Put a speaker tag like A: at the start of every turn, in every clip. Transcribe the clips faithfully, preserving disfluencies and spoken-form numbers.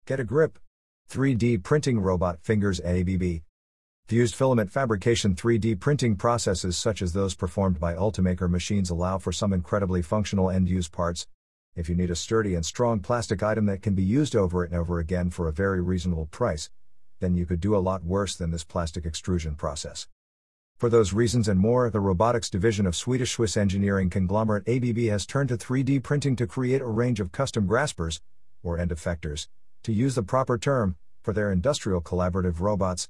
A: Get a grip. three D Printing Robot Fingers A B B. Fused filament fabrication three D printing processes such as those performed by Ultimaker machines allow for some incredibly functional end-use parts. If you need a sturdy and strong plastic item that can be used over and over again for a very reasonable price, then you could do a lot worse than this plastic extrusion process. For those reasons and more, the robotics division of Swedish-Swiss engineering conglomerate A B B has turned to three D printing to create a range of custom graspers, or end effectors, to use the proper term, for their industrial collaborative robots.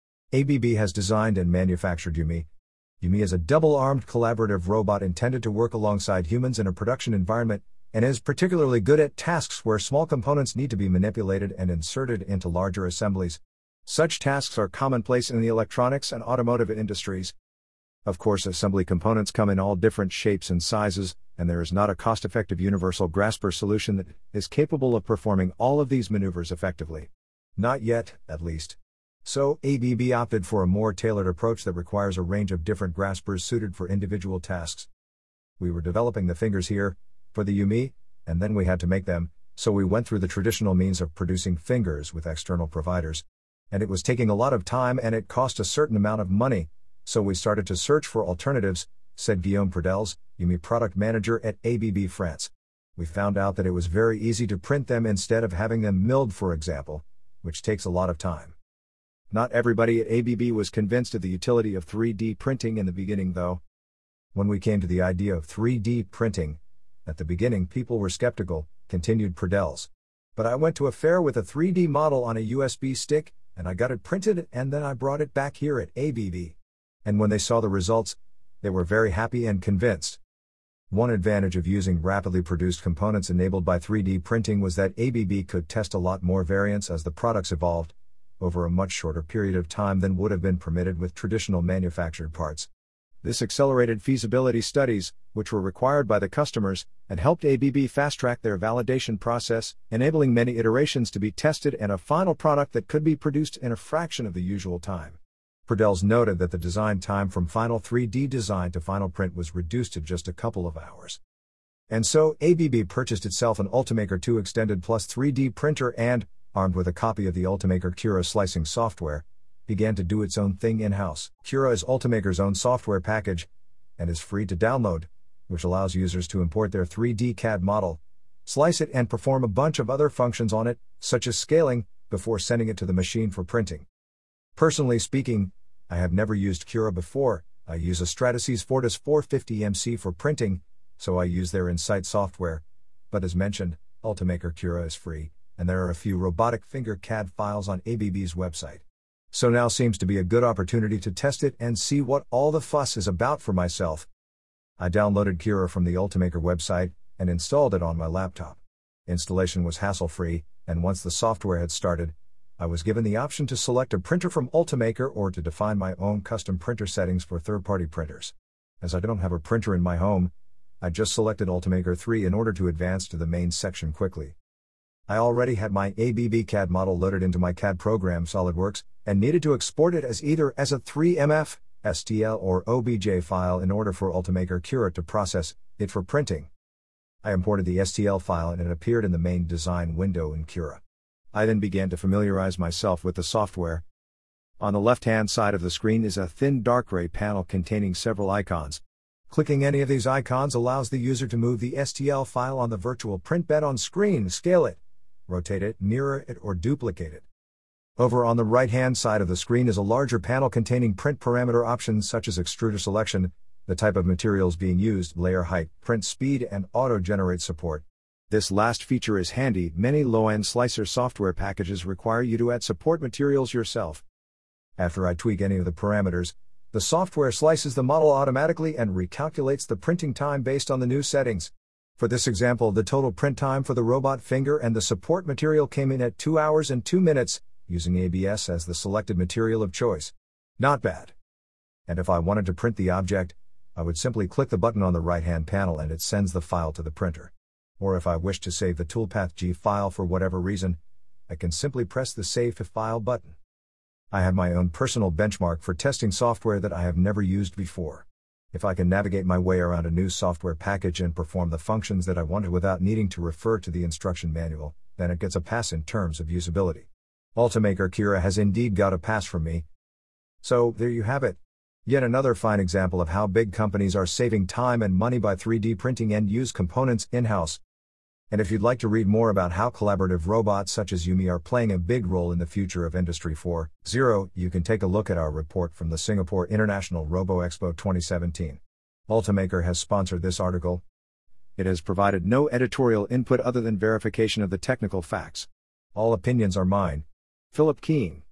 A: A B B has designed and manufactured Yumi. Yumi is a double-armed collaborative robot intended to work alongside humans in a production environment, and is particularly good at tasks where small components need to be manipulated and inserted into larger assemblies. Such tasks are commonplace in the electronics and automotive industries. Of course, assembly components come in all different shapes and sizes, and there is not a cost-effective universal grasper solution that is capable of performing all of these maneuvers effectively. Not yet, at least. So, A B B opted for a more tailored approach that requires a range of different graspers suited for individual tasks. We were developing the fingers here, for the Yumi, and then we had to make them, so we went through the traditional means of producing fingers with external providers. And it was taking a lot of time and it cost a certain amount of money, so we started to search for alternatives, said Guillaume Pradels, Yumi product manager at A B B France. We found out that it was very easy to print them instead of having them milled, for example, which takes a lot of time. Not everybody at A B B was convinced of the utility of three D printing in the beginning, though. When we came to the idea of three D printing, at the beginning people were skeptical, continued Pradels. But I went to a fair with a three D model on a U S B stick, and I got it printed, and then I brought it back here at A B B. And when they saw the results, they were very happy and convinced. One advantage of using rapidly produced components enabled by three D printing was that A B B could test a lot more variants as the products evolved, over a much shorter period of time than would have been permitted with traditional manufactured parts. This accelerated feasibility studies, which were required by the customers, and helped A B B fast-track their validation process, enabling many iterations to be tested and a final product that could be produced in a fraction of the usual time. Pradels noted that the design time from final three D design to final print was reduced to just a couple of hours. And so, A B B purchased itself an Ultimaker two Extended Plus three D printer and, armed with a copy of the Ultimaker Cura slicing software, began to do its own thing in-house. Cura is Ultimaker's own software package, and is free to download, which allows users to import their three D C A D model, slice it and perform a bunch of other functions on it, such as scaling, before sending it to the machine for printing. Personally speaking, I have never used Cura before. I use a Stratasys Fortis four fifty M C for printing, so I use their Insight software, but as mentioned, Ultimaker Cura is free, and there are a few robotic finger C A D files on A B B's website. So now seems to be a good opportunity to test it and see what all the fuss is about for myself. I downloaded Cura from the Ultimaker website, and installed it on my laptop. Installation was hassle-free, and once the software had started, I was given the option to select a printer from Ultimaker or to define my own custom printer settings for third-party printers. As I don't have a printer in my home, I just selected Ultimaker three in order to advance to the main section quickly. I already had my A B B C A D model loaded into my C A D program SolidWorks, and needed to export it as either as a three M F, S T L or O B J file in order for Ultimaker Cura to process it for printing. I imported the S T L file and it appeared in the main design window in Cura. I then began to familiarize myself with the software. On the left-hand side of the screen is a thin dark gray panel containing several icons. Clicking any of these icons allows the user to move the S T L file on the virtual print bed on screen, scale it, rotate it, mirror it, or duplicate it. Over on the right-hand side of the screen is a larger panel containing print parameter options such as extruder selection, the type of materials being used, layer height, print speed, and auto-generate support. This last feature is handy. Many low-end slicer software packages require you to add support materials yourself. After I tweak any of the parameters, the software slices the model automatically and recalculates the printing time based on the new settings. For this example, the total print time for the robot finger and the support material came in at two hours and two minutes, using A B S as the selected material of choice. Not bad. And if I wanted to print the object, I would simply click the button on the right-hand panel and it sends the file to the printer. Or if I wish to save the toolpath G file for whatever reason, I can simply press the Save to File button. I have my own personal benchmark for testing software that I have never used before. If I can navigate my way around a new software package and perform the functions that I want to without needing to refer to the instruction manual, then it gets a pass in terms of usability. Ultimaker Cura has indeed got a pass from me. So, there you have it. Yet another fine example of how big companies are saving time and money by three D printing end-use components in-house. And if you'd like to read more about how collaborative robots such as Yumi are playing a big role in the future of Industry four point oh, you can take a look at our report from the Singapore International Robo Expo twenty seventeen. Ultimaker has sponsored this article. It has provided no editorial input other than verification of the technical facts. All opinions are mine. Philip Keane.